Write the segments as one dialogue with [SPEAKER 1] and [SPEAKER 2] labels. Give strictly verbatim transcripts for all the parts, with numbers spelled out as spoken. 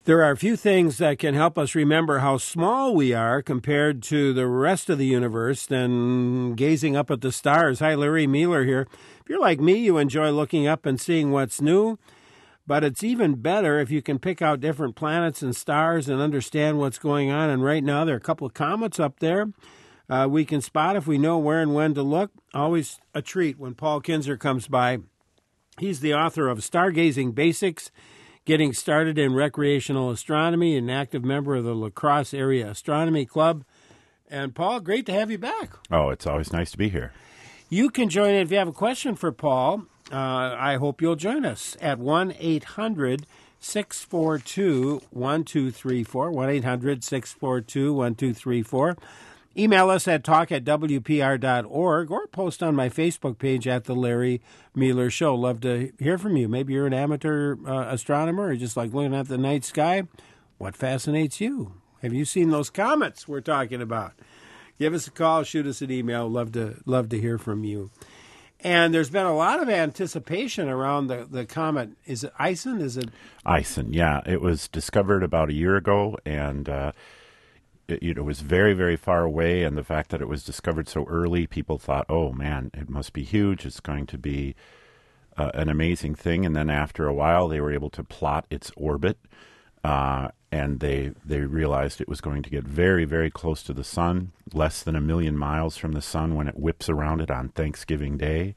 [SPEAKER 1] There are a few things that can help us remember how small we are compared to the rest of the universe than gazing up at the stars. Hi, Larry Mueller here. If you're like me, you enjoy looking up and seeing what's new, but it's even better if you can pick out different planets and stars and understand what's going on. And right now, there are a couple of comets up there uh, we can spot if we know where and when to look. Always a treat when Paul Kinzer comes by. He's the author of Stargazing Basics, Getting Started in Recreational Astronomy, an active member of the La Crosse Area Astronomy Club. And, Paul, great to have you back.
[SPEAKER 2] Oh, it's always nice to be here.
[SPEAKER 1] You can join in if you have a question for Paul. Uh, I hope you'll join us at one eight hundred six four two one two three four, one eight hundred six four two one two three four. Email us at talk at w p r dot org or post on my Facebook page at The Larry Mueller Show. Love to hear from you. Maybe you're an amateur uh, astronomer or just like looking at the night sky. What fascinates you? Have you seen those comets we're talking about? Give us a call, shoot us an email. Love to love to hear from you. And there's been a lot of anticipation around the, the comet. Is it Ison? Is it
[SPEAKER 2] Ison? Yeah, it was discovered about a year ago, and uh, it, it was very, very far away. And the fact that it was discovered so early, people thought, "Oh man, it must be huge. It's going to be uh, an amazing thing." And then after a while, they were able to plot its orbit, uh, and they they realized it was going to get very, very close to the sun, less than a million miles from the sun when it whips around it on Thanksgiving Day.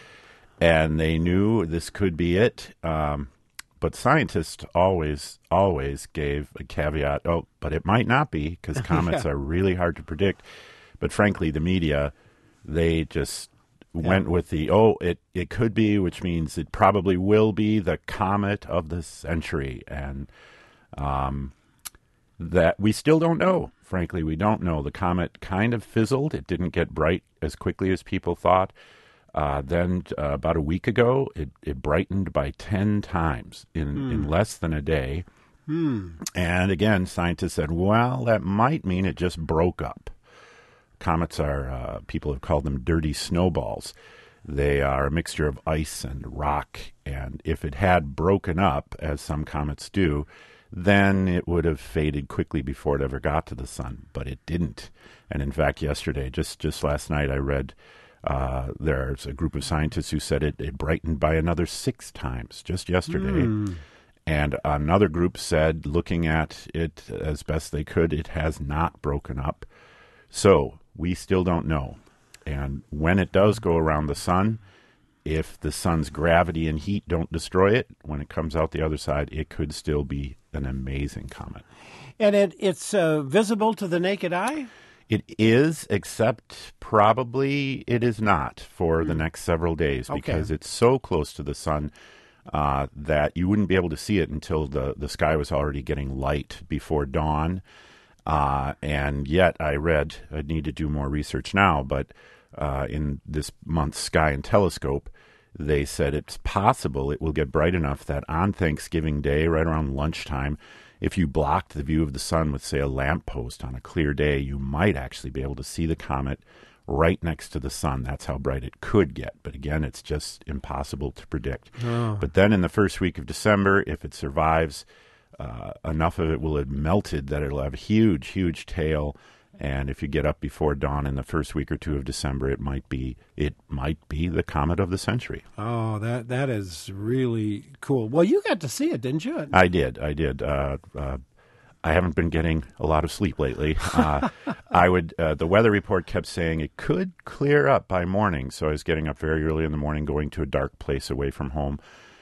[SPEAKER 2] And they knew this could be it. Um, but scientists always, always gave a caveat, oh, but it might not be, because comets yeah. are really hard to predict. But frankly, the media, they just yeah. went with the, oh, it, it could be, which means it probably will be the comet of the century. And Um, that we still don't know. Frankly, we don't know. The comet kind of fizzled. It didn't get bright as quickly as people thought. Uh, then uh, about a week ago, it, it brightened by ten times in, hmm. in less than a day.
[SPEAKER 1] Hmm.
[SPEAKER 2] And again, scientists said, well, that might mean it just broke up. Comets are, uh, people have called them dirty snowballs. They are a mixture of ice and rock. And if it had broken up, as some comets do, then it would have faded quickly before it ever got to the sun, but it didn't. And in fact, yesterday, just, just last night, I read uh, there's a group of scientists who said it, it brightened by another six times just yesterday.
[SPEAKER 1] Mm.
[SPEAKER 2] And another group said, looking at it as best they could, it has not broken up. So we still don't know. And when it does go around the sun, if the sun's gravity and heat don't destroy it, when it comes out the other side, it could still be an amazing comet.
[SPEAKER 1] And it, it's uh, visible to the naked eye?
[SPEAKER 2] It is, except probably it is not for mm. the next several days,
[SPEAKER 1] okay.
[SPEAKER 2] because it's so close to the sun uh, that you wouldn't be able to see it until the, the sky was already getting light before dawn. Uh, and yet I read, I need to do more research now, but Uh, in this month's Sky and Telescope, they said it's possible it will get bright enough that on Thanksgiving Day, right around lunchtime, if you blocked the view of the sun with, say, a lamppost on a clear day, you might actually be able to see the comet right next to the sun. That's how bright it could get. But again, it's just impossible to predict.
[SPEAKER 1] Oh.
[SPEAKER 2] But then in the first week of December, if it survives, uh, enough of it will have melted that it'll have a huge, huge tail. And if you get up before dawn in the first week or two of December, it might be it might be the comet of the century.
[SPEAKER 1] Oh, that that is really cool. Well, you got to see it, didn't you?
[SPEAKER 2] I did. I did. Uh, uh, I haven't been getting a lot of sleep lately. Uh, I would. Uh, the weather report kept saying it could clear up by morning, so I was getting up very early in the morning, going to a dark place away from home.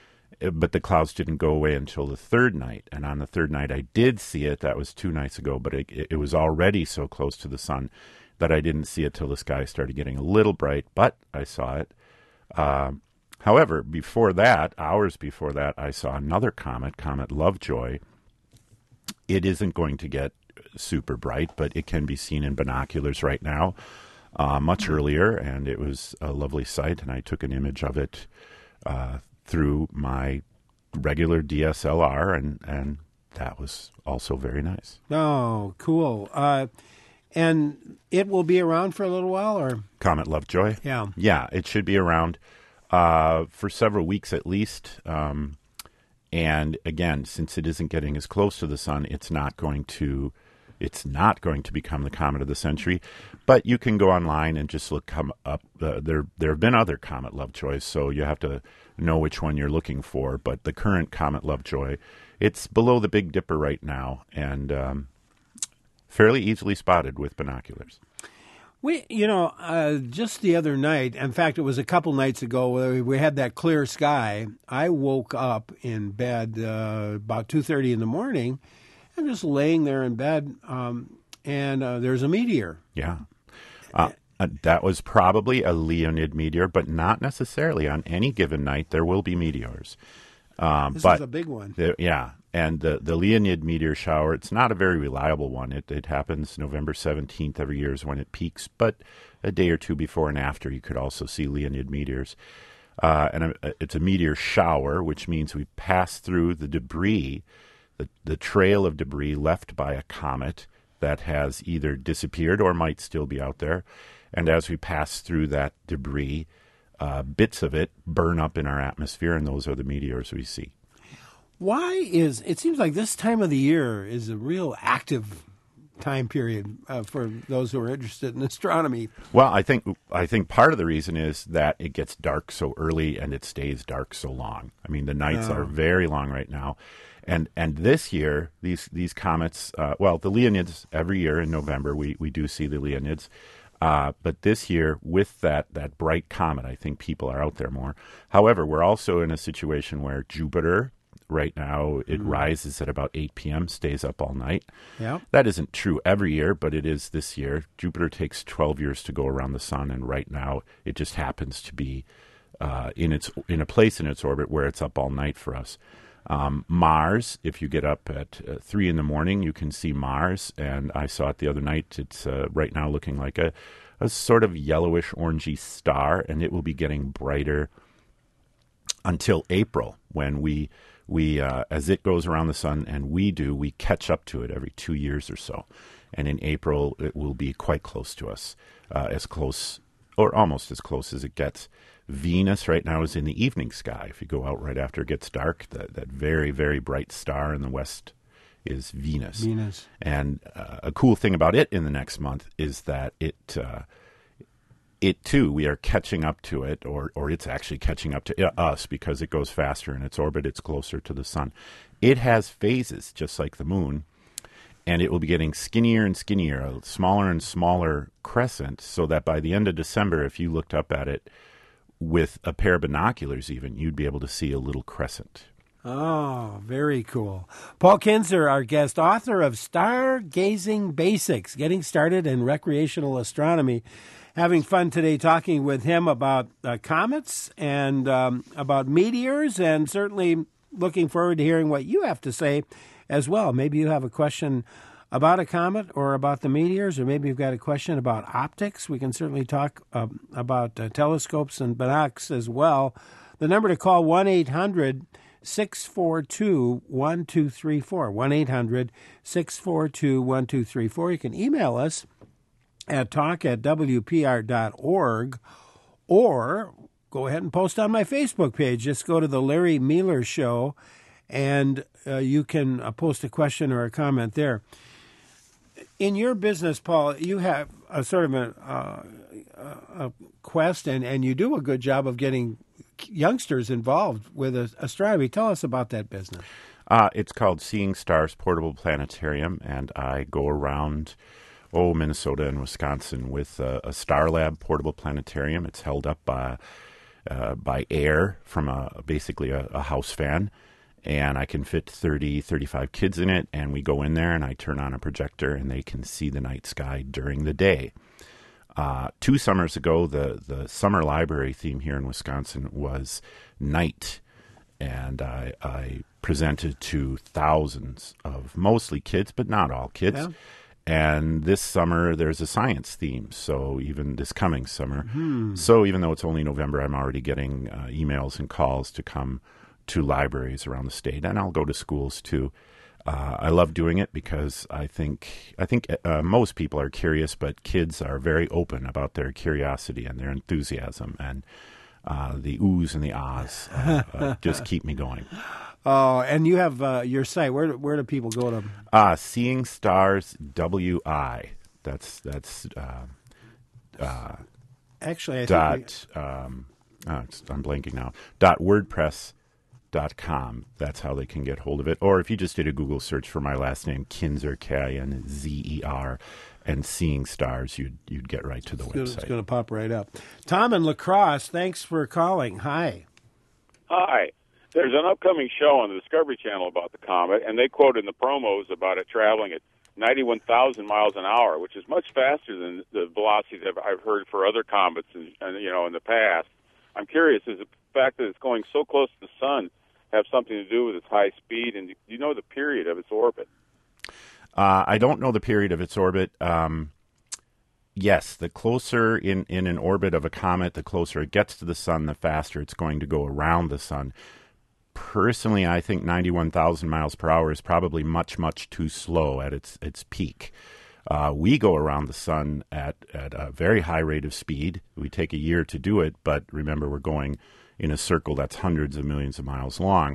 [SPEAKER 2] But the clouds didn't go away until the third night. And on the third night, I did see it. That was two nights ago, but it, it was already so close to the sun that I didn't see it till the sky started getting a little bright, but I saw it. Uh, however, before that, hours before that, I saw another comet, Comet Lovejoy. It isn't going to get super bright, but it can be seen in binoculars right now, uh, much earlier, and it was a lovely sight, and I took an image of it uh through my regular D S L R, and, and that was also very nice.
[SPEAKER 1] Oh, cool. Uh, and it will be around for a little while, or?
[SPEAKER 2] Comet Lovejoy?
[SPEAKER 1] Yeah.
[SPEAKER 2] Yeah, it should be around uh, for several weeks at least. Um, And again, since it isn't getting as close to the sun, it's not going to it's not going to become the comet of the century. But you can go online and just look come up. Uh, there there have been other Comet Lovejoys, so you have to know which one you're looking for. But the current Comet Lovejoy, it's below the Big Dipper right now, and um, fairly easily spotted with binoculars.
[SPEAKER 1] We, you know, uh, just the other night, in fact, it was a couple nights ago, where we had that clear sky. I woke up in bed uh, about two thirty in the morning. I'm just laying there in bed, um, and uh, there's a meteor.
[SPEAKER 2] Yeah. Uh, uh, that was probably a Leonid meteor, but not necessarily. On any given night, there will be meteors. Um,
[SPEAKER 1] this
[SPEAKER 2] but
[SPEAKER 1] is a big one.
[SPEAKER 2] The, yeah. And the, the Leonid meteor shower, it's not a very reliable one. It, it happens November seventeenth every year is when it peaks, but a day or two before and after, you could also see Leonid meteors. Uh, and a, it's a meteor shower, which means we pass through the debris, the, the trail of debris left by a comet that has either disappeared or might still be out there. And as we pass through that debris, uh, bits of it burn up in our atmosphere, and those are the meteors we see.
[SPEAKER 1] Why is, it seems like this time of the year is a real active time period uh, for those who are interested in astronomy.
[SPEAKER 2] Well, I think I think part of the reason is that it gets dark so early and it stays dark so long. I mean, the nights
[SPEAKER 1] Oh.
[SPEAKER 2] are very long right now. And and this year, these these comets, uh, well, the Leonids, every year in November, we, we do see the Leonids. Uh, but this year, with that, that bright comet, I think people are out there more. However, we're also in a situation where Jupiter, right now, it
[SPEAKER 1] Mm-hmm.
[SPEAKER 2] rises at about eight p.m., stays up all night.
[SPEAKER 1] Yeah.
[SPEAKER 2] That isn't true every year, but it is this year. Jupiter takes twelve years to go around the sun, and right now it just happens to be uh, in its in a place in its orbit where it's up all night for us. Um, Mars, if you get up at uh, three in the morning, you can see Mars, and I saw it the other night. It's uh, right now looking like a, a sort of yellowish, orangey star, and it will be getting brighter until April, when we we uh, as it goes around the sun, and we do, we catch up to it every two years or so. And in April, it will be quite close to us, uh, as close, or almost as close as it gets. Venus right now is in the evening sky. If you go out right after it gets dark, that, that very, very bright star in the west is Venus.
[SPEAKER 1] Venus.
[SPEAKER 2] And uh, a cool thing about it in the next month is that it, uh, it too, we are catching up to it, or, or it's actually catching up to us because it goes faster in its orbit. It's closer to the sun. It has phases, just like the moon, and it will be getting skinnier and skinnier, a smaller and smaller crescent, so that by the end of December, if you looked up at it with a pair of binoculars even, you'd be able to see a little crescent.
[SPEAKER 1] Oh, very cool. Paul Kinzer, our guest, author of Stargazing Basics, Getting Started in Recreational Astronomy. Having fun today talking with him about uh, comets and um, about meteors, and certainly looking forward to hearing what you have to say as well. Maybe you have a question about a comet or about the meteors, or maybe you've got a question about optics. We can certainly talk uh, about uh, telescopes and binocs as well. The number to call, one eight hundred six four two one two three four, one eight hundred six four two one two three four. You can email us at talk at w p r dot org, or go ahead and post on my Facebook page. Just go to the Larry Mealer Show, and uh, you can uh, post a question or a comment there. In your business, Paul, you have a sort of a, uh, a quest, and, and you do a good job of getting youngsters involved with astronomy. Tell us about that business.
[SPEAKER 2] Uh, it's called Seeing Stars Portable Planetarium, and I go around, oh, Minnesota and Wisconsin with uh, a Star Lab portable planetarium. It's held up by, uh, by air from a basically a, a house fan. And I can fit thirty, thirty-five kids in it, and we go in there, and I turn on a projector, and they can see the night sky during the day. Uh, two summers ago, the, the summer library theme here in Wisconsin was night, and I, I presented to thousands of mostly kids, but not all kids.
[SPEAKER 1] Yeah.
[SPEAKER 2] And this summer, there's a science theme, so even this coming summer.
[SPEAKER 1] Hmm.
[SPEAKER 2] So even though it's only November, I'm already getting uh, emails and calls to come to libraries around the state, and I'll go to schools too. Uh, I love doing it because I think I think uh, most people are curious, but kids are very open about their curiosity and their enthusiasm, and uh, the oohs and the ahs uh, uh, just keep me going.
[SPEAKER 1] Oh, and you have uh, your site. Where where do people go to?
[SPEAKER 2] Uh, Seeing Stars W I. That's that's uh, uh,
[SPEAKER 1] actually I
[SPEAKER 2] dot.
[SPEAKER 1] think we...
[SPEAKER 2] Um, oh, I'm blanking now. Dot WordPress. Dot com. That's how they can get hold of it. Or if you just did a Google search for my last name, Kinzer, K I N Z E R, and Seeing Stars, you'd you'd get right to the
[SPEAKER 1] it's
[SPEAKER 2] website.
[SPEAKER 1] Gonna, it's going to pop right up. Tom in La Crosse, thanks for calling. Hi.
[SPEAKER 3] Hi. There's an upcoming show on the Discovery Channel about the comet, and they quoted in the promos about it traveling at ninety-one thousand miles an hour, which is much faster than the velocities I've, I've heard for other comets, and, and you know, in the past. I'm curious, is the fact that it's going so close to the sun have something to do with its high speed, and do you know the period of its orbit?
[SPEAKER 2] Uh, I don't know the period of its orbit. Um, yes, the closer in, in an orbit of a comet, the closer it gets to the sun, the faster it's going to go around the sun. Personally, I think ninety-one thousand miles per hour is probably much, much too slow at its its peak. Uh, we go around the sun at, at a very high rate of speed. We take a year to do it, but remember, we're going in a circle that's hundreds of millions of miles long.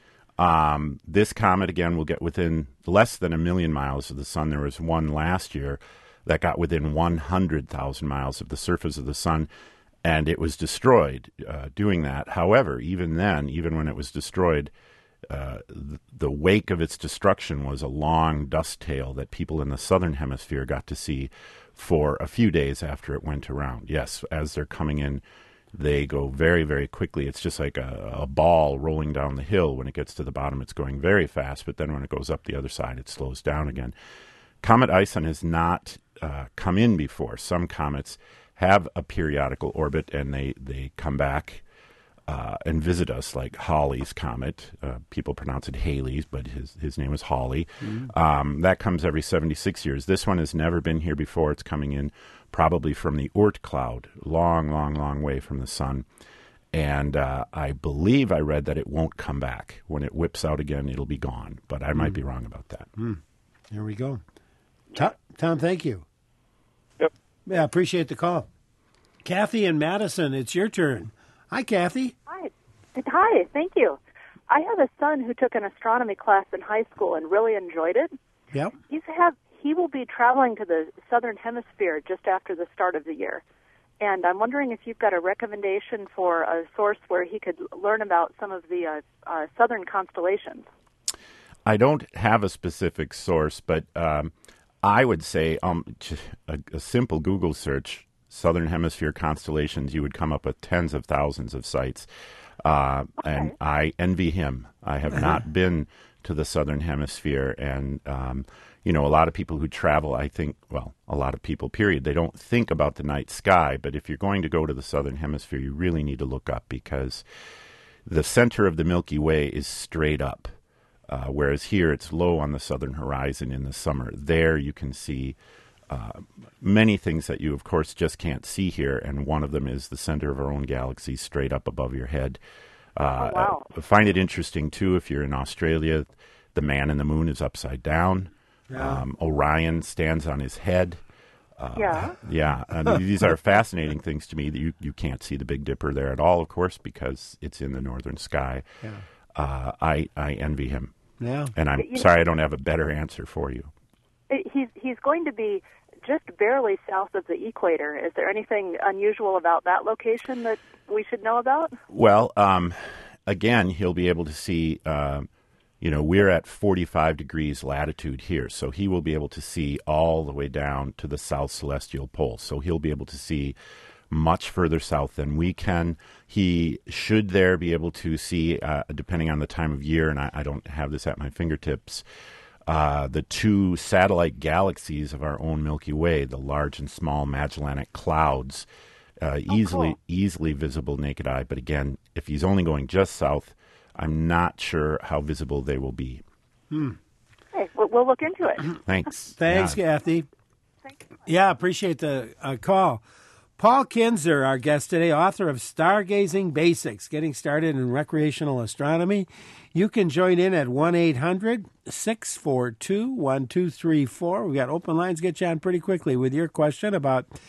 [SPEAKER 2] Um, this comet, again, will get within less than a million miles of the sun. There was one last year that got within one hundred thousand miles of the surface of the sun, and it was destroyed uh, doing that. However, even then, even when it was destroyed, uh, th- the wake of its destruction was a long dust tail that people in the southern hemisphere got to see for a few days after it went around. Yes, as they're coming in, they go very, very quickly. It's just like a, a ball rolling down the hill. When it gets to the bottom, it's going very fast, but then when it goes up the other side, it slows down again. Comet Ison has not uh, come in before. Some comets have a periodical orbit, and they, they come back uh, and visit us, like Halley's comet. Uh, people pronounce it Halley's, but his, his name is Halley. Mm-hmm. Um, that comes every seventy-six years. This one has never been here before. It's coming in probably from the Oort cloud, long, long, long way from the sun. And uh, I believe I read that it won't come back. When it whips out again, it'll be gone. But I mm. might be wrong about that.
[SPEAKER 1] Mm. There we go. Tom, Tom, thank you.
[SPEAKER 3] Yep.
[SPEAKER 1] Yeah, appreciate the call. Kathy in Madison, it's your turn. Hi, Kathy.
[SPEAKER 4] Hi. Hi, thank you. I have a son who took an astronomy class in high school and really enjoyed it.
[SPEAKER 1] Yep.
[SPEAKER 4] He's have He will be traveling to the southern hemisphere just after the start of the year. And I'm wondering if you've got a recommendation for a source where he could learn about some of the uh, uh, southern constellations.
[SPEAKER 2] I don't have a specific source, but um, I would say um, a, a simple Google search, Southern Hemisphere constellations, you would come up with tens of thousands of sites. Uh,
[SPEAKER 4] okay.
[SPEAKER 2] And I envy him. I have not been to the Southern Hemisphere, and um, you know, a lot of people who travel, I think, well, a lot of people, period, they don't think about the night sky. But if you're going to go to the Southern Hemisphere, you really need to look up, because the center of the Milky Way is straight up, uh, whereas here it's low on the southern horizon in the summer. There you can see uh, many things that you, of course, just can't see here, and one of them is the center of our own galaxy straight up above your head. Uh,
[SPEAKER 4] oh, wow.
[SPEAKER 2] I find it interesting, too, if you're in Australia, the man in the moon is upside down.
[SPEAKER 1] Yeah.
[SPEAKER 2] Um, Orion stands on his head. Uh,
[SPEAKER 4] yeah.
[SPEAKER 2] Yeah. I mean, these are fascinating things to me. That you, you can't see the Big Dipper there at all, of course, because it's in the northern sky.
[SPEAKER 1] Yeah.
[SPEAKER 2] Uh, I, I envy him.
[SPEAKER 1] Yeah.
[SPEAKER 2] And I'm
[SPEAKER 4] you
[SPEAKER 2] sorry
[SPEAKER 4] know,
[SPEAKER 2] I don't have a better answer for you.
[SPEAKER 4] He's, he's going to be just barely south of the equator. Is there anything unusual about that location that we should know about?
[SPEAKER 2] Well, um, again, he'll be able to see... Uh, You know, we're at forty-five degrees latitude here, so he will be able to see all the way down to the south celestial pole. So he'll be able to see much further south than we can. He should there be able to see, uh, depending on the time of year, and I, I don't have this at my fingertips, uh, the two satellite galaxies of our own Milky Way, the large and small Magellanic Clouds, uh,
[SPEAKER 4] oh,
[SPEAKER 2] easily
[SPEAKER 4] cool.
[SPEAKER 2] easily visible naked eye. But again, if he's only going just south, I'm not sure how visible they will be.
[SPEAKER 1] Hmm.
[SPEAKER 4] Okay, we'll, we'll look into it.
[SPEAKER 2] Thanks.
[SPEAKER 1] Thanks,
[SPEAKER 2] yeah.
[SPEAKER 1] Kathy.
[SPEAKER 4] Thank you.
[SPEAKER 1] Yeah, appreciate the uh, call. Paul Kinzer, our guest today, author of Stargazing Basics, Getting Started in Recreational Astronomy. You can join in at one eight hundred six four two one two three four. We've got open lines. Get you on pretty quickly with your question about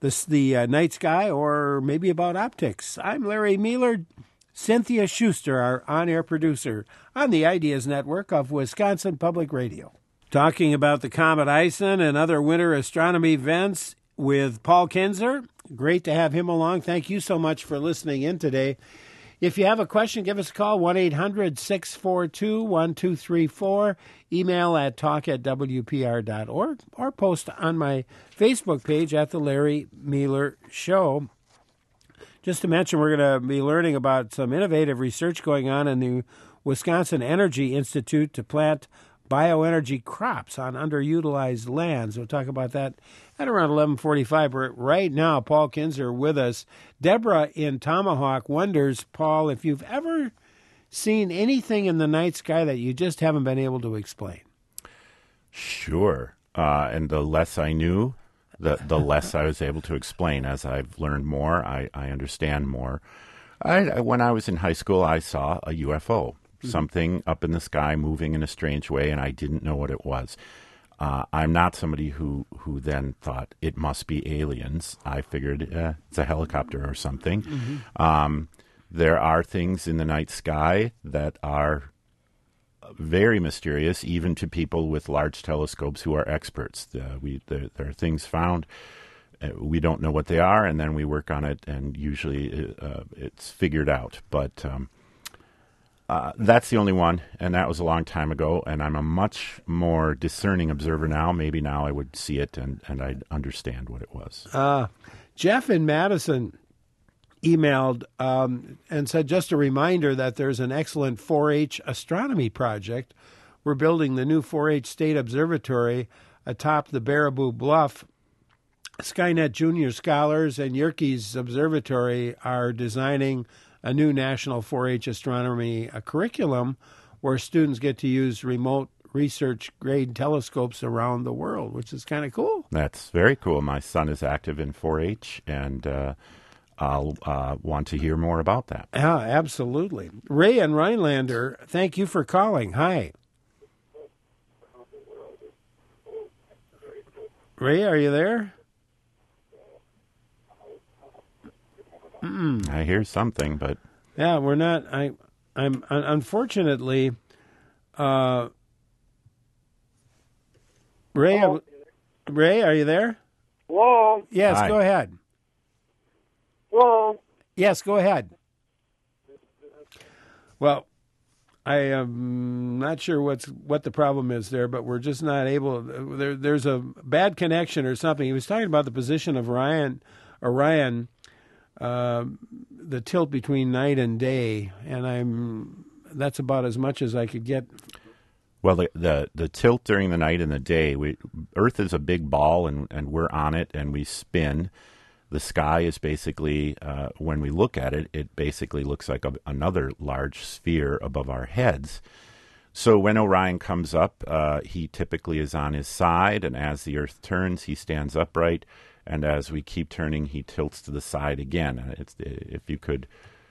[SPEAKER 1] the, the uh, night sky or maybe about optics. I'm Larry Mueller. Cynthia Schuster, our on-air producer on the Ideas Network of Wisconsin Public Radio. Talking about the comet Ison and other winter astronomy events with Paul Kinzer. Great to have him along. Thank you so much for listening in today. If you have a question, give us a call, one eight hundred six four two one two three four. Email at talk at w p r dot org or post on my Facebook page at The Larry Mueller Show. Just to mention, we're going to be learning about some innovative research going on in the Wisconsin Energy Institute to plant bioenergy crops on underutilized lands. We'll talk about that at around eleven forty-five. But right now, Paul Kinzer with us. Deborah in Tomahawk wonders, Paul, if you've ever seen anything in the night sky that you just haven't been able to explain.
[SPEAKER 2] Sure. Uh, and the less I knew, the the less I was able to explain. As I've learned more, I, I understand more. I, when I was in high school, I saw a U F O, mm-hmm. something up in the sky moving in a strange way, and I didn't know what it was. Uh, I'm not somebody who, who then thought it must be aliens. I figured uh, it's a helicopter or something. Mm-hmm. Um, there are things in the night sky that are very mysterious, even to people with large telescopes who are experts. Uh, we there, there are things found, uh, we don't know what they are, and then we work on it, and usually uh, it's figured out. But um, uh, that's the only one, and that was a long time ago, and I'm a much more discerning observer now. Maybe now I would see it, and, and I'd understand what it was.
[SPEAKER 1] Uh, Jeff in Madison emailed um, and said, just a reminder that there's an excellent four H astronomy project. We're building the new four H State Observatory atop the Baraboo Bluff. Skynet Junior Scholars and Yerkes Observatory are designing a new national four H astronomy uh, curriculum where students get to use remote research-grade telescopes around the world, which is kind of cool.
[SPEAKER 2] That's very cool. My son is active in four H, and uh, I'll uh, want to hear more about that.
[SPEAKER 1] Yeah, absolutely. Ray and Rhinelander, thank you for calling. Hi. Ray, are you there? Mm-mm.
[SPEAKER 2] I hear something, but
[SPEAKER 1] yeah, we're not. I, I'm unfortunately, uh, Ray.
[SPEAKER 5] Hello?
[SPEAKER 1] Ray, are you there?
[SPEAKER 5] Hello.
[SPEAKER 1] Yes,
[SPEAKER 2] Hi.
[SPEAKER 1] Go ahead.
[SPEAKER 5] Hello.
[SPEAKER 1] Yes, go ahead. Well, I am not sure what's what the problem is there, but we're just not able. There, there's a bad connection or something. He was talking about the position of Ryan, Orion, uh, the tilt between night and day, and I'm. That's about as much as I could get.
[SPEAKER 2] Well, the, the the tilt during the night and the day, we, Earth is a big ball, and, and we're on it, and we spin. The sky is basically, uh, when we look at it, it basically looks like a, another large sphere above our heads. So when Orion comes up, uh, he typically is on his side, and as the Earth turns, he stands upright, and as we keep turning, he tilts to the side again. It's, if you could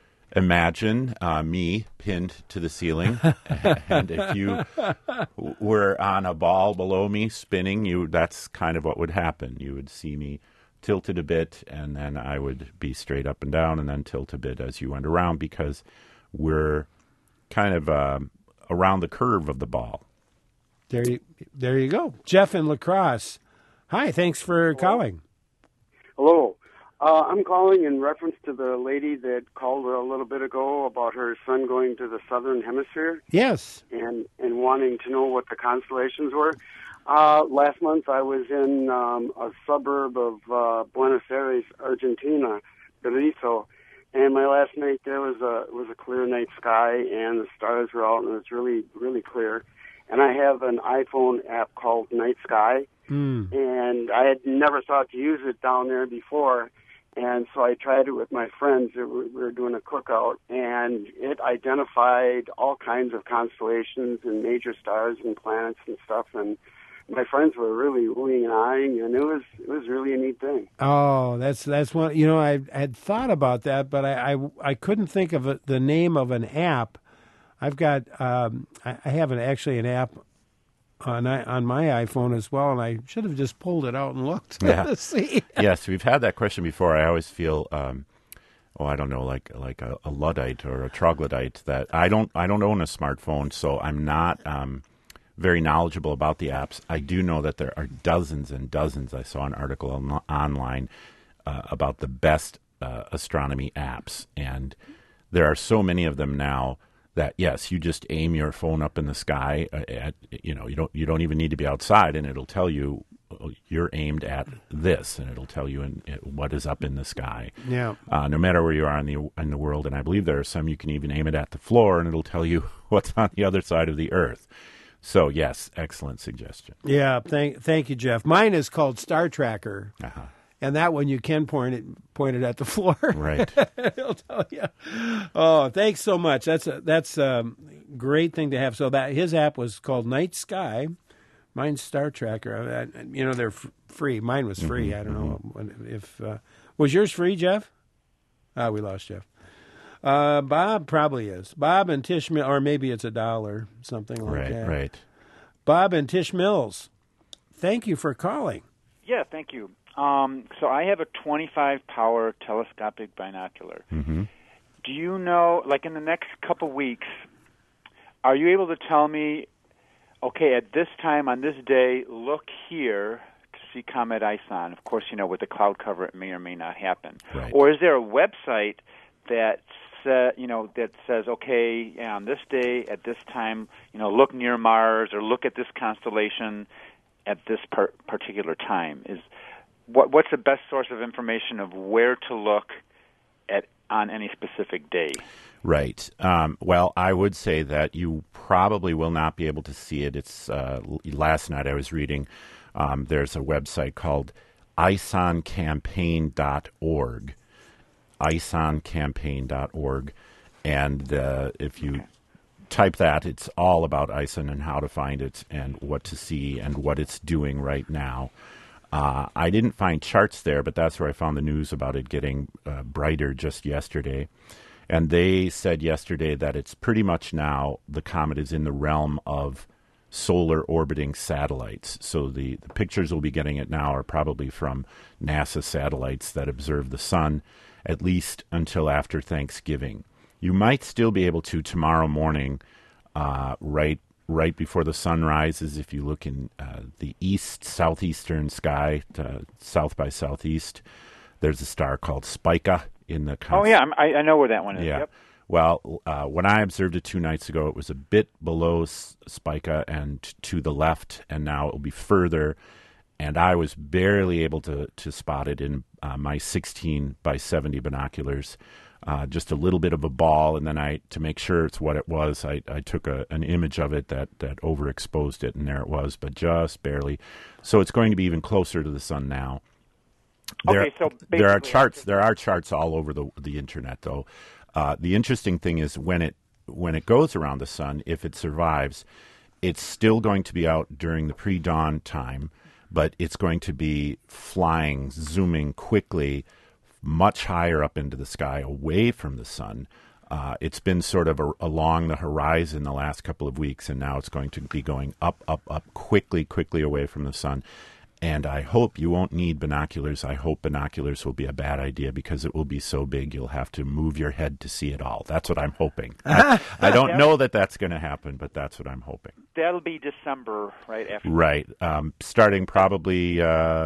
[SPEAKER 2] imagine uh, me pinned to the ceiling, and if you were on a ball below me spinning, you that's kind of what would happen. You would see me tilted a bit, and then I would be straight up and down, and then tilt a bit as you went around, because we're kind of uh, around the curve of the ball.
[SPEAKER 1] There you, there you go. Jeff in La Crosse. Hi, thanks for calling.
[SPEAKER 5] Hello. Uh, I'm calling in reference to the lady that called a little bit ago about her son going to the southern hemisphere.
[SPEAKER 1] Yes.
[SPEAKER 5] And, and wanting to know what the constellations were. Uh, last month I was in um, a suburb of uh, Buenos Aires, Argentina, Berisso, and my last night there was a was a clear night sky, and the stars were out, and it was really, really clear. And I have an iPhone app called Night Sky, mm. and I had never thought to use it down there before, and so I tried it with my friends. We were doing a cookout, and it identified all kinds of constellations and major stars and planets and stuff, and my friends were really oohing and eyeing, and it was it was really a neat thing.
[SPEAKER 1] Oh, that's that's one. You know, I had thought about that, but I I, I couldn't think of it, the name of an app. I've got um, I, I have an actually an app on I, on my iPhone as well, and I should have just pulled it out and looked
[SPEAKER 2] Yeah.
[SPEAKER 1] to see.
[SPEAKER 2] Yes, we've had that question before. I always feel, um, oh, I don't know, like like a, a Luddite or a troglodyte. That I don't I don't own a smartphone, so I'm not um, very knowledgeable about the apps. I do know that there are dozens and dozens. I saw an article on, online uh, about the best uh, astronomy apps, and there are so many of them now that yes, you just aim your phone up in the sky. Uh, at you know, you don't you don't even need to be outside, and it'll tell you you're aimed at this, and it'll tell you in, in what is up in the sky.
[SPEAKER 1] Yeah.
[SPEAKER 2] Uh, no matter where you are in the in the world, and I believe there are some you can even aim it at the floor, and it'll tell you what's on the other side of the Earth. So yes, excellent suggestion.
[SPEAKER 1] Yeah, thank thank you, Jeff. Mine is called Star Tracker.
[SPEAKER 2] Uh-huh.
[SPEAKER 1] And that one you can point it point it at the floor.
[SPEAKER 2] Right.
[SPEAKER 1] It'll tell you. Oh, thanks so much. That's a that's a great thing to have. So that his app was called Night Sky. Mine's Star Tracker. I, you know, they're f- free. Mine was free.
[SPEAKER 2] Mm-hmm,
[SPEAKER 1] I don't know if uh, was yours free, Jeff? Ah, we lost Jeff. Uh, Bob probably is. Bob and Tish, Mill, or maybe it's a dollar, something like
[SPEAKER 2] Right.
[SPEAKER 1] that.
[SPEAKER 2] Right.
[SPEAKER 1] Bob and Tish Mills, thank you for calling.
[SPEAKER 6] Yeah, thank you. Um, so I have a twenty-five power telescopic binocular.
[SPEAKER 2] Mm-hmm.
[SPEAKER 6] Do you know, like in the next couple weeks, are you able to tell me, okay, at this time on this day, look here to see Comet Ison? Of course, you know, with the cloud cover, it may or may not happen.
[SPEAKER 2] Right.
[SPEAKER 6] Or is there a website that uh, you know that says, okay, on this day at this time, you know, look near Mars or look at this constellation at this par- particular time? Is What, what's the best source of information of where to look at on any specific day?
[SPEAKER 2] Right. Um, well, I would say that you probably will not be able to see it. It's uh, last night I was reading. Um, there's a website called ison campaign dot org, ison campaign dot org, and uh, if you okay. type that, it's all about Ison and how to find it and what to see and what it's doing right now. Uh, I didn't find charts there, but that's where I found the news about it getting uh, brighter just yesterday. And they said yesterday that it's pretty much now the comet is in the realm of solar orbiting satellites. So the, the pictures we'll be getting it now are probably from NASA satellites that observe the sun, at least until after Thanksgiving. You might still be able to tomorrow morning, uh, right right before the sun rises, if you look in uh, the east, southeastern sky, to south by southeast, there's a star called Spica in the... Const-
[SPEAKER 6] oh, yeah, I'm, I, I know where that one is.
[SPEAKER 2] Yeah.
[SPEAKER 6] Yep.
[SPEAKER 2] Well, uh, when I observed it two nights ago, it was a bit below S- Spica and t- to the left, and now it will be further, and I was barely able to, to spot it in uh, my sixteen by seventy binoculars. Uh, just a little bit of a ball, and then I, to make sure it's what it was, I, I took a, an image of it that, that overexposed it, and there it was, but just barely. So it's going to be even closer to the sun now. There,
[SPEAKER 6] okay, so
[SPEAKER 2] there are charts. There are charts all over the the internet, though. Uh, the interesting thing is when it when it goes around the sun, if it survives, it's still going to be out during the pre-dawn time, but it's going to be flying, zooming quickly, much higher up into the sky, away from the sun. Uh, it's been sort of a, along the horizon the last couple of weeks, and now it's going to be going up, up, up, quickly, quickly away from the sun. And I hope you won't need binoculars. I hope binoculars will be a bad idea because it will be so big you'll have to move your head to see it all. That's what I'm hoping. I, I don't know that that's going to happen, but that's what I'm hoping.
[SPEAKER 6] That'll be December, right? After
[SPEAKER 2] right. Um, starting probably, uh,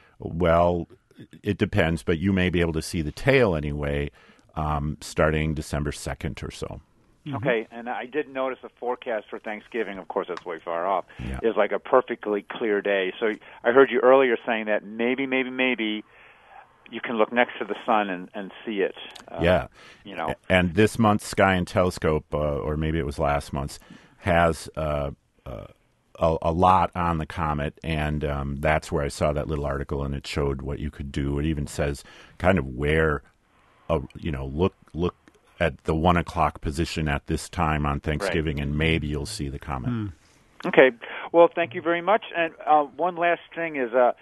[SPEAKER 2] well, it depends, but you may be able to see the tail anyway, um, starting December second or so.
[SPEAKER 6] Mm-hmm. Okay, and I did notice a forecast for Thanksgiving. Of course, that's way far off.
[SPEAKER 2] Yeah.
[SPEAKER 6] Is like a perfectly clear day. So I heard you earlier saying that maybe, maybe, maybe you can look next to the sun and, and see it. Uh,
[SPEAKER 2] yeah.
[SPEAKER 6] You know.
[SPEAKER 2] And this month's Sky and Telescope, uh, or maybe it was last month's, has uh, uh, a, a lot on the comet, and um, that's where I saw that little article, and it showed what you could do. It even says kind of where, uh, you know, look look. at the one o'clock position at this time on Thanksgiving, right. And maybe you'll see the comet.
[SPEAKER 6] Hmm. Okay. Well, thank you very much. And uh, one last thing is, uh,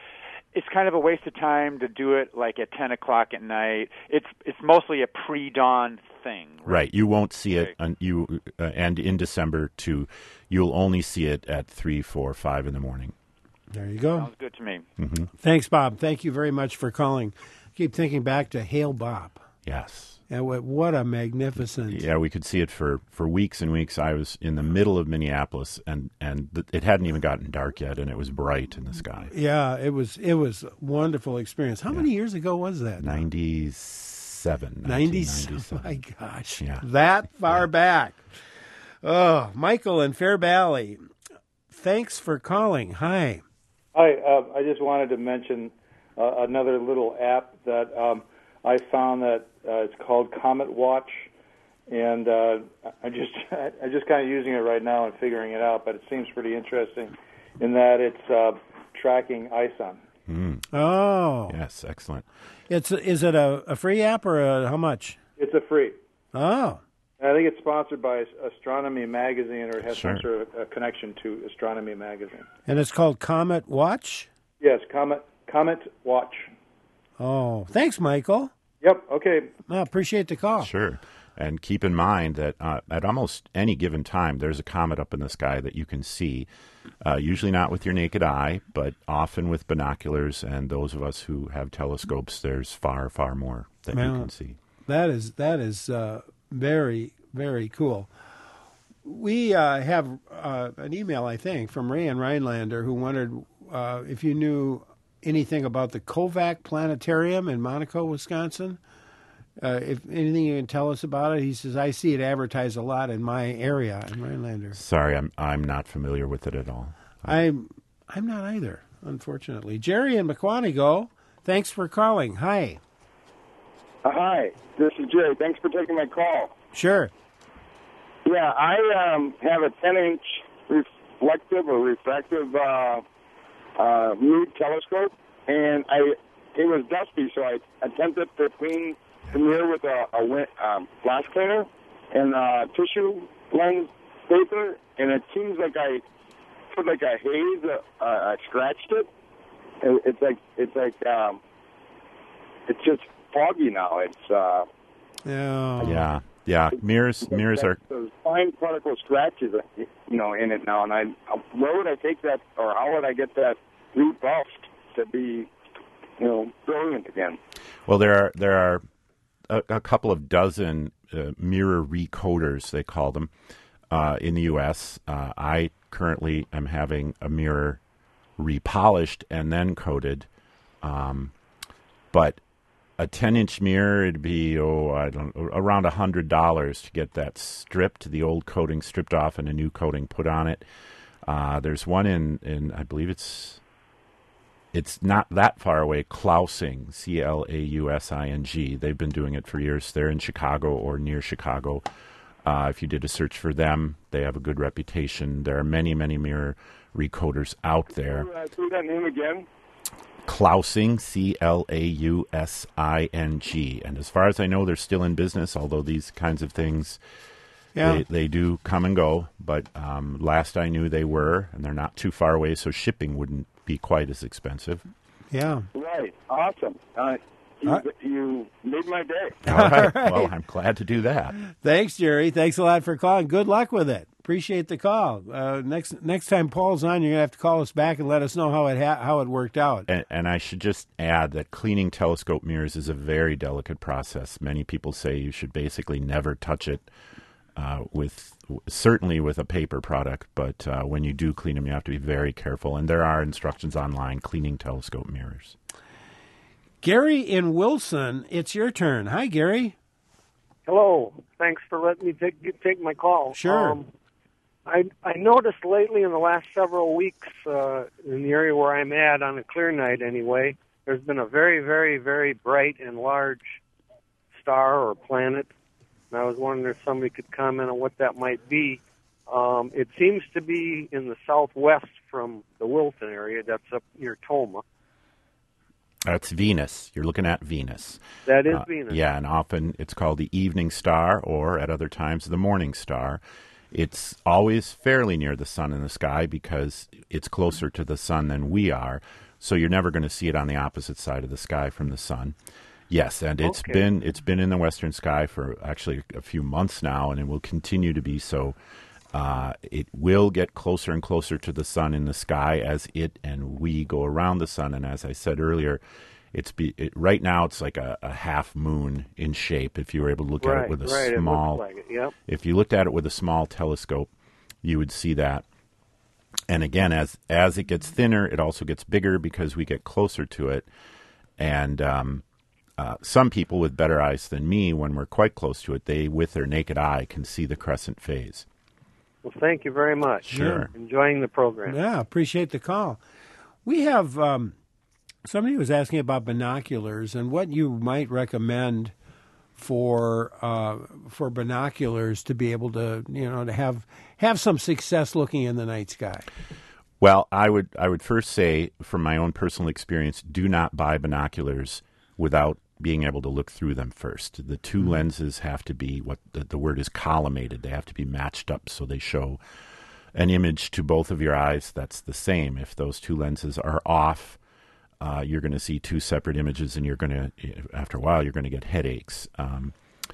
[SPEAKER 6] it's kind of a waste of time to do it like at ten o'clock at night. It's it's mostly a pre-dawn thing. Right.
[SPEAKER 2] Right. You won't see it, on, you uh, and in December too. You'll only see it at three, four, five in the morning.
[SPEAKER 1] There you go.
[SPEAKER 6] Sounds good to me.
[SPEAKER 2] Mm-hmm.
[SPEAKER 1] Thanks, Bob. Thank you very much for calling. Keep thinking back to Hail Bob.
[SPEAKER 2] Yes.
[SPEAKER 1] And what, what a magnificent.
[SPEAKER 2] Yeah, we could see it for, for weeks and weeks. I was in the middle of Minneapolis, and, and th- it hadn't even gotten dark yet, and it was bright in the sky.
[SPEAKER 1] Yeah, it was it was a wonderful experience. How
[SPEAKER 2] Yeah.
[SPEAKER 1] many years ago was that?
[SPEAKER 2] ninety-seven.
[SPEAKER 1] ninety-seven. My gosh.
[SPEAKER 2] Yeah.
[SPEAKER 1] That far
[SPEAKER 2] Yeah.
[SPEAKER 1] back. Oh, Michael in Fair Valley. Thanks for calling. Hi.
[SPEAKER 7] Hi, uh, I just wanted to mention uh, another little app that um, I found that uh, it's called Comet Watch, and uh, I just I'm just kind of using it right now and figuring it out. But it seems pretty interesting in that it's uh, tracking I S O N.
[SPEAKER 2] Mm.
[SPEAKER 1] Oh.
[SPEAKER 2] Yes, excellent.
[SPEAKER 1] It's is it a, a free app or a, how much?
[SPEAKER 7] It's a free.
[SPEAKER 1] Oh.
[SPEAKER 7] I think it's sponsored by Astronomy Magazine, or it has
[SPEAKER 2] Sure.
[SPEAKER 7] some sort of a connection to Astronomy Magazine.
[SPEAKER 1] And it's called Comet Watch?
[SPEAKER 7] Yes, Comet Comet Watch.
[SPEAKER 1] Oh. Thanks, Michael.
[SPEAKER 7] Yep. Okay.
[SPEAKER 1] I appreciate the call.
[SPEAKER 2] Sure. And keep in mind that uh, at almost any given time, there's a comet up in the sky that you can see, uh, usually not with your naked eye, but often with binoculars. And those of us who have telescopes, there's far, far more that
[SPEAKER 1] Well,
[SPEAKER 2] you can see.
[SPEAKER 1] That is that is uh, very, very cool. We uh, have uh, an email, I think, from Ray and Rhinelander, who wondered uh, if you knew anything about the Kovac Planetarium in Monaco, Wisconsin. Uh, if anything you can tell us about it, he says, I see it advertised a lot in my area, in Rhinelander.
[SPEAKER 2] Sorry, I'm I'm not familiar with it at all.
[SPEAKER 1] I'm I'm not either, unfortunately. Jerry in McQuanigo, thanks for calling. Hi.
[SPEAKER 8] Hi, this is Jerry. Thanks for taking my call.
[SPEAKER 1] Sure.
[SPEAKER 8] Yeah, I um, have a ten-inch reflective or refractive uh, uh, Mood telescope, and I it was dusty, so I attempted to clean the mirror with a, a wet, um, flash cleaner and uh, tissue lens paper, and it seems like I put like a haze. Uh, I scratched it. it. It's like it's like um, it's just foggy now. It's uh,
[SPEAKER 1] Yeah.
[SPEAKER 2] Yeah, yeah. Mirrors, mirrors are.
[SPEAKER 8] those fine particle scratches, you know, in it now. And I, where would I take that, or how would I get that rebuffed to be, you know, brilliant again?
[SPEAKER 2] Well, there are there are a, a couple of dozen uh, mirror recoders, they call them, uh, in the U S. Uh, I currently am having a mirror repolished and then coated, um, but a ten-inch mirror, it'd be, oh, I don't around one hundred dollars to get that stripped, the old coating stripped off and a new coating put on it. Uh, there's one in, in, I believe it's it's not that far away, Klausing, C L A U S I N G. They've been doing it for years. They're in Chicago or near Chicago. Uh, if you did a search for them, they have a good reputation. There are many, many mirror recoders out there.
[SPEAKER 8] Can I say that name again?
[SPEAKER 2] Klausing, C L A U S I N G. And as far as I know, they're still in business, although these kinds of things,
[SPEAKER 1] Yeah.
[SPEAKER 2] they, they do come and go. But um, last I knew they were, and they're not too far away, so shipping wouldn't be quite as expensive.
[SPEAKER 1] Yeah.
[SPEAKER 8] Right. Awesome. Uh, you,
[SPEAKER 1] Uh,
[SPEAKER 8] you made my day.
[SPEAKER 2] All right.
[SPEAKER 1] right.
[SPEAKER 2] Well, I'm glad to do that.
[SPEAKER 1] Thanks, Jerry. Thanks a lot for calling. Good luck with it. Appreciate the call. Uh, next next time Paul's on, you're gonna have to call us back and let us know how it ha- how it worked out.
[SPEAKER 2] And, and I should just add that cleaning telescope mirrors is a very delicate process. Many people say you should basically never touch it uh, with, certainly with a paper product, but uh, when you do clean them, you have to be very careful. And there are instructions online cleaning telescope mirrors.
[SPEAKER 1] Gary in Wilson, it's your turn. Hi, Gary.
[SPEAKER 9] Hello. Thanks for letting me take take my call.
[SPEAKER 1] Sure.
[SPEAKER 9] Um, I I noticed lately in the last several weeks uh, in the area where I'm at on a clear night anyway, there's been a very, very, very bright and large star or planet. And I was wondering if somebody could comment on what that might be. Um, it seems to be in the southwest from the Wilton area. That's up near Toma.
[SPEAKER 2] That's Venus. You're looking at Venus.
[SPEAKER 9] That is
[SPEAKER 2] Uh,
[SPEAKER 9] Venus.
[SPEAKER 2] Yeah, and often it's called the evening star, or at other times the morning star. It's always fairly near the sun in the sky because it's closer to the sun than we are. so you're never going to see it on the opposite side of the sky from the sun. Yes, and it's
[SPEAKER 9] Okay.
[SPEAKER 2] been it's been in the western sky for actually a few months now, and it will continue to be so. Uh, it will get closer and closer to the sun in the sky as it and we go around the sun. And as I said earlier, it's be, it, right now it's like a, a half moon in shape. If you were able to look at
[SPEAKER 9] Right,
[SPEAKER 2] it with a
[SPEAKER 9] right, it looks
[SPEAKER 2] small,
[SPEAKER 9] like it, yep.
[SPEAKER 2] if you looked at it with a small telescope, you would see that. And again, as as it gets thinner, it also gets bigger because we get closer to it. And um, uh, some people with better eyes than me, when we're quite close to it, they, with their naked eye, can see the crescent phase.
[SPEAKER 9] Well, thank you very much.
[SPEAKER 2] Sure.
[SPEAKER 9] Enjoying the program.
[SPEAKER 1] Yeah, appreciate the call. We have um, somebody was asking about binoculars and what you might recommend for uh, for binoculars to be able to, you know, to have have some success looking in the night sky.
[SPEAKER 2] Well, I would I would first say, from my own personal experience, do not buy binoculars without being able to look through them first. The two lenses have to be what the, the word is collimated. They have to be matched up so they show an image to both of your eyes that's the same. If those two lenses are off, uh, you're going to see two separate images, and you're going to, after a while, you're going to get headaches. Um,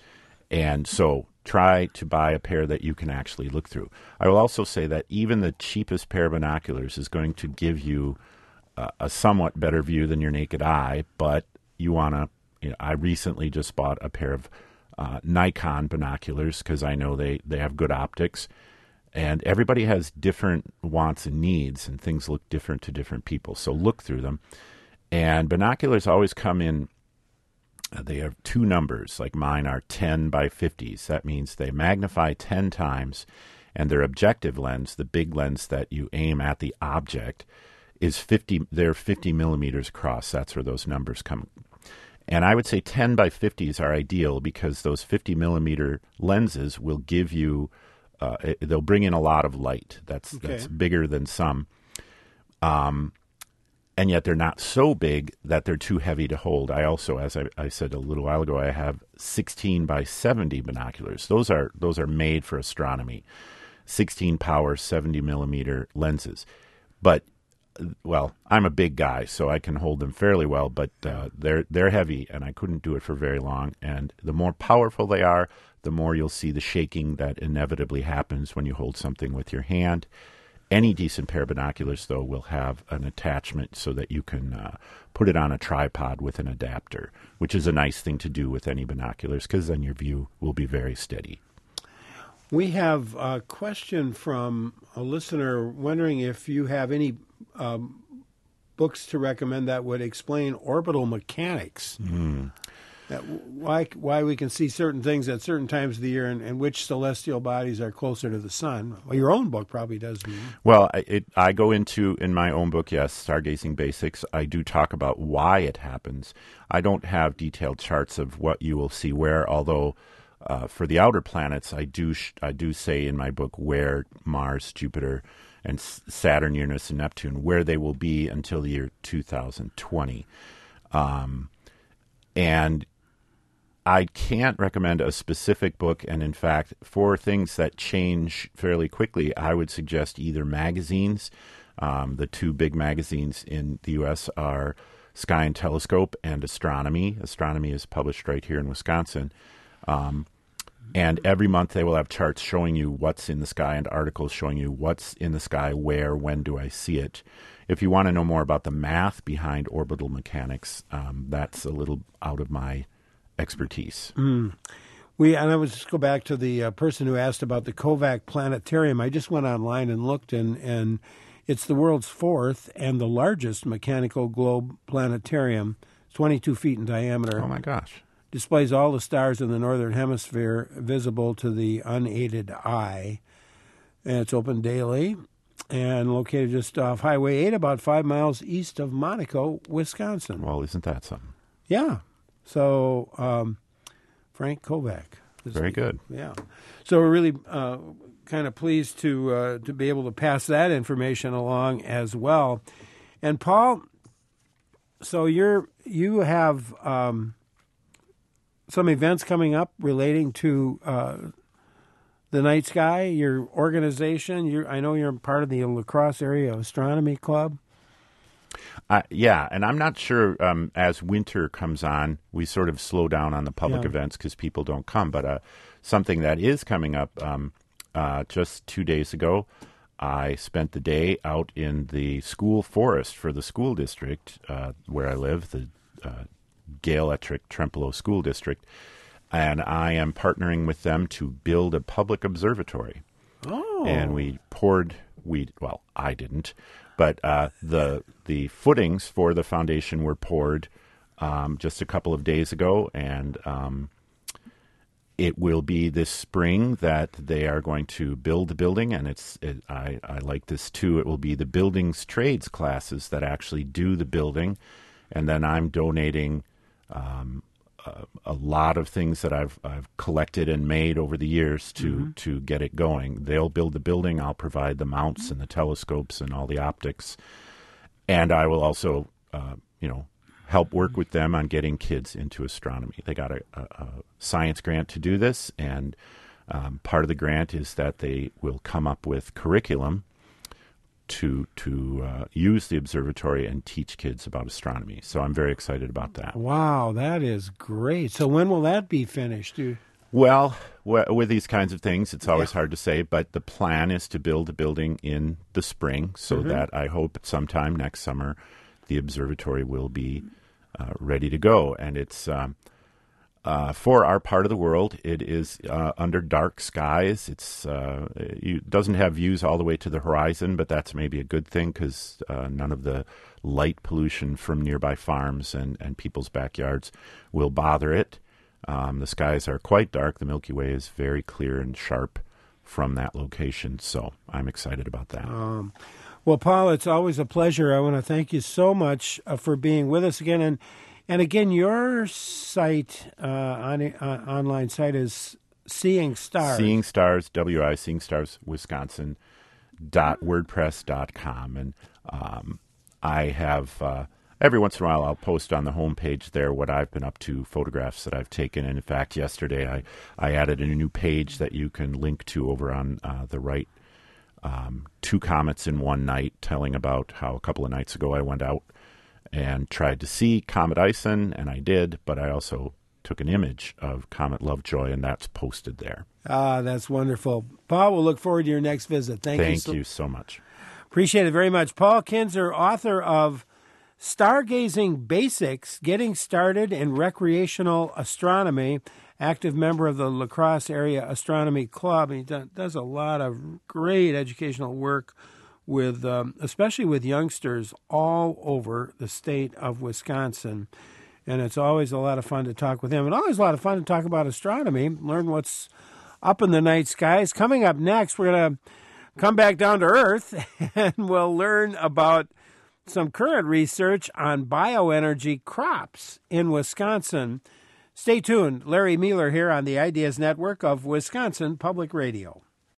[SPEAKER 2] and so try to buy a pair that you can actually look through. I will also say that even the cheapest pair of binoculars is going to give you uh, a somewhat better view than your naked eye, but you want to, you know, I recently just bought a pair of uh, Nikon binoculars because I know they, they have good optics. And everybody has different wants and needs, and things look different to different people. So look through them. And binoculars always come in, uh, they have two numbers, like mine are ten by fifties. That means they magnify ten times, and their objective lens, the big lens that you aim at the object, is fifty, they're fifty millimeters across. That's where those numbers come. And I would say ten by fifties are ideal because those fifty millimeter lenses will give you, uh, they'll bring in a lot of light. That's
[SPEAKER 1] Okay.
[SPEAKER 2] that's bigger than some. Um, and yet they're not so big that they're too heavy to hold. I also, as I, I said a little while ago, I have sixteen by seventy binoculars. Those are those are made for astronomy. sixteen power, seventy millimeter lenses. But well, I'm a big guy, so I can hold them fairly well, but uh, they're they're heavy, and I couldn't do it for very long. And the more powerful they are, the more you'll see the shaking that inevitably happens when you hold something with your hand. Any decent pair of binoculars, though, will have an attachment so that you can uh, put it on a tripod with an adapter, which is a nice thing to do with any binoculars because then your view will be very steady.
[SPEAKER 1] We have a question from a listener wondering if you have any um, books to recommend that would explain orbital mechanics.
[SPEAKER 2] Mm.
[SPEAKER 1] That why why we can see certain things at certain times of the year and, and which celestial bodies are closer to the sun. Well, your own book probably does. Mean.
[SPEAKER 2] Well, I, it, I go into, in my own book, yes, Stargazing Basics, I do talk about why it happens. I don't have detailed charts of what you will see where, although uh, for the outer planets, I do sh- I do say in my book where Mars, Jupiter, and S- Saturn, Uranus, and Neptune, where they will be until the year two thousand twenty. Um, and I can't recommend a specific book, and in fact, for things that change fairly quickly, I would suggest either magazines. Um, the two big magazines in the U S are Sky and Telescope and Astronomy. Astronomy is published right here in Wisconsin. Um, and every month they will have charts showing you what's in the sky and articles showing you what's in the sky, where, when do I see it. If you want to know more about the math behind orbital mechanics, um, that's a little out of my expertise.
[SPEAKER 1] Mm. We and I would just go back to the uh, person who asked about the Kovac Planetarium. I just went online and looked, and, and it's the world's fourth and the largest mechanical globe planetarium. It's twenty-two feet in diameter.
[SPEAKER 2] Oh my gosh!
[SPEAKER 1] Displays all the stars in the northern hemisphere visible to the unaided eye, and it's open daily. And located just off Highway eight, about five miles east of Monaco, Wisconsin.
[SPEAKER 2] Well, isn't that something?
[SPEAKER 1] Yeah. So, um, Frank Kovac.
[SPEAKER 2] Very good.
[SPEAKER 1] Yeah. So we're really uh, kind of pleased to uh, to be able to pass that information along as well. And Paul, so you're you have um, some events coming up relating to uh, the night sky. Your organization. You I know you're part of the La Crosse Area Astronomy Club.
[SPEAKER 2] Uh, yeah, and I'm not sure um, as winter comes on, we sort of slow down on the public
[SPEAKER 1] Yeah.
[SPEAKER 2] events because people don't come. But uh, something that is coming up um, uh, just two days ago, I spent the day out in the school forest for the school district uh, where I live, the uh, Gale Ettrick Trempealeau School District, and I am partnering with them to build a public observatory.
[SPEAKER 1] Oh.
[SPEAKER 2] And we poured, we well, I didn't, but uh, the the footings for the foundation were poured um, just a couple of days ago, and um, it will be this spring that they are going to build the building. And it's it, I I like this too. It will be the buildings trades classes that actually do the building, and then I'm donating Um, a, a lot of things that I've I've collected and made over the years to
[SPEAKER 1] Mm-hmm.
[SPEAKER 2] to get it going. They'll build the building. I'll provide the mounts and the telescopes and all the optics, and I will also, uh, you know, help work with them on getting kids into astronomy. They got a, a, a science grant to do this, and um, part of the grant is that they will come up with curriculum to to uh, use the observatory and teach kids about astronomy. So I'm very excited about that.
[SPEAKER 1] Wow, that is great. So when will that be finished? You...
[SPEAKER 2] Well, w- with these kinds of things, it's always hard to say, but the plan is to build a building in the spring so
[SPEAKER 1] Mm-hmm.
[SPEAKER 2] that I hope sometime next summer the observatory will be uh, ready to go. And it's um, uh, for our part of the world, it is uh, under dark skies. It's uh, it doesn't have views all the way to the horizon, but that's maybe a good thing because uh, none of the light pollution from nearby farms and, and people's backyards will bother it. Um, the skies are quite dark. The Milky Way is very clear and sharp from that location, so I'm excited about that.
[SPEAKER 1] Um, well, Paul, it's always a pleasure. I want to thank you so much uh, for being with us again. And and again, your site, uh, on, uh, online site is Seeing Stars.
[SPEAKER 2] Seeing Stars, W I, Seeing Stars, Wisconsin, dot wordpress dot com. And um, I have, uh, every once in a while, I'll post on the homepage there what I've been up to, photographs that I've taken. And in fact, yesterday I, I added a new page that you can link to over on uh, the right. Um, two comets in one night, telling about how a couple of nights ago I went out and tried to see Comet Ison, and I did, but I also took an image of Comet Lovejoy, and that's posted there.
[SPEAKER 1] Ah, that's wonderful. Paul, we'll look forward to your next visit. Thank,
[SPEAKER 2] Thank
[SPEAKER 1] you, so,
[SPEAKER 2] you so much.
[SPEAKER 1] Appreciate it very much. Paul Kinzer, author of Stargazing Basics, Getting Started in Recreational Astronomy, active member of the La Crosse Area Astronomy Club. He does a lot of great educational work with, um, especially with youngsters all over the state of Wisconsin. And it's always a lot of fun to talk with him, and always a lot of fun to talk about astronomy, learn what's up in the night skies. Coming up next, we're going to come back down to Earth, and we'll learn about some current research on bioenergy crops in Wisconsin. Stay tuned. Larry Mueller here on the Ideas Network of Wisconsin Public Radio.